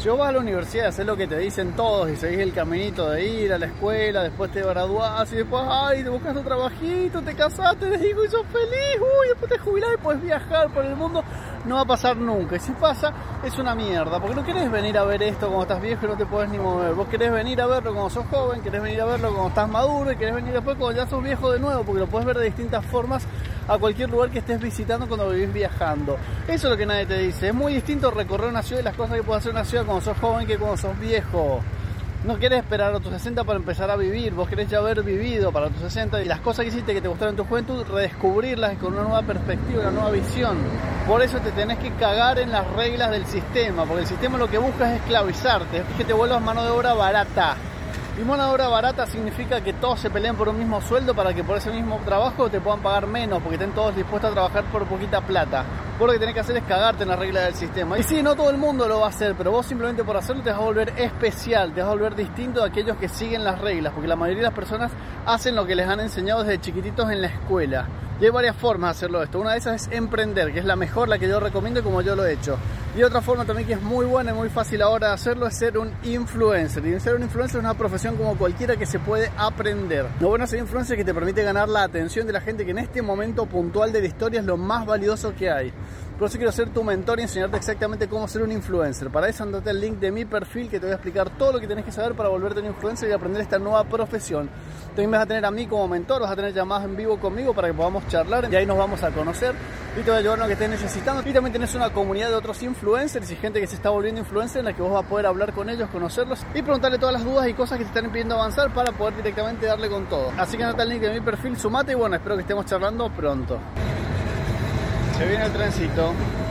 Si vos vas a la universidad, haces lo que te dicen todos y seguís el caminito de ir a la escuela, después te graduás y después, ay, te buscas tu trabajito, te casaste, te digo, y sos feliz, uy, después te jubilás y podés viajar por el mundo, no va a pasar nunca. Y si pasa, es una mierda, porque no querés venir a ver esto cuando estás viejo y no te podés ni mover. Vos querés venir a verlo cuando sos joven, querés venir a verlo cuando estás maduro y querés venir después cuando ya sos viejo de nuevo, porque lo podés ver de distintas formas a cualquier lugar que estés visitando cuando vivís viajando. Eso es lo que nadie te dice. Es muy distinto recorrer una ciudad y las cosas que puedes hacer en una ciudad cuando sos joven que cuando sos viejo. No querés esperar a tus 60 para empezar a vivir, vos querés ya haber vivido para tus 60 y las cosas que hiciste que te gustaron en tu juventud, redescubrirlas con una nueva perspectiva, una nueva visión. Por eso te tenés que cagar en las reglas del sistema, porque el sistema lo que busca es esclavizarte, es que te vuelvas mano de obra barata. Y mano de obra barata significa que todos se peleen por un mismo sueldo para que por ese mismo trabajo te puedan pagar menos, porque estén todos dispuestos a trabajar por poquita plata. Vos lo que tenés que hacer es cagarte en las reglas del sistema. Y sí, no todo el mundo lo va a hacer, pero vos simplemente por hacerlo te vas a volver especial, te vas a volver distinto de aquellos que siguen las reglas, porque la mayoría de las personas hacen lo que les han enseñado desde chiquititos en la escuela. Y hay varias formas de hacerlo esto. Una de esas es emprender, que es la mejor, la que yo recomiendo y como yo lo he hecho. Y otra forma también que es muy buena y muy fácil ahora de hacerlo es ser un influencer. Y ser un influencer es una profesión como cualquiera que se puede aprender. Lo bueno de ser influencer es que te permite ganar la atención de la gente, que en este momento puntual de la historia es lo más valioso que hay. Por eso quiero ser tu mentor y enseñarte exactamente cómo ser un influencer. Para eso andate al link de mi perfil, que te voy a explicar todo lo que tenés que saber para volverte un influencer y aprender esta nueva profesión. También vas a tener a mí como mentor, vas a tener llamadas en vivo conmigo para que podamos charlar y ahí nos vamos a conocer y te voy a ayudar en lo que estés necesitando. Y también tenés una comunidad de otros influencers y gente que se está volviendo influencer en la que vos vas a poder hablar con ellos, conocerlos y preguntarle todas las dudas y cosas que te están impidiendo avanzar para poder directamente darle con todo. Así que andate al link de mi perfil, sumate y bueno, espero que estemos charlando pronto. Se viene el trencito.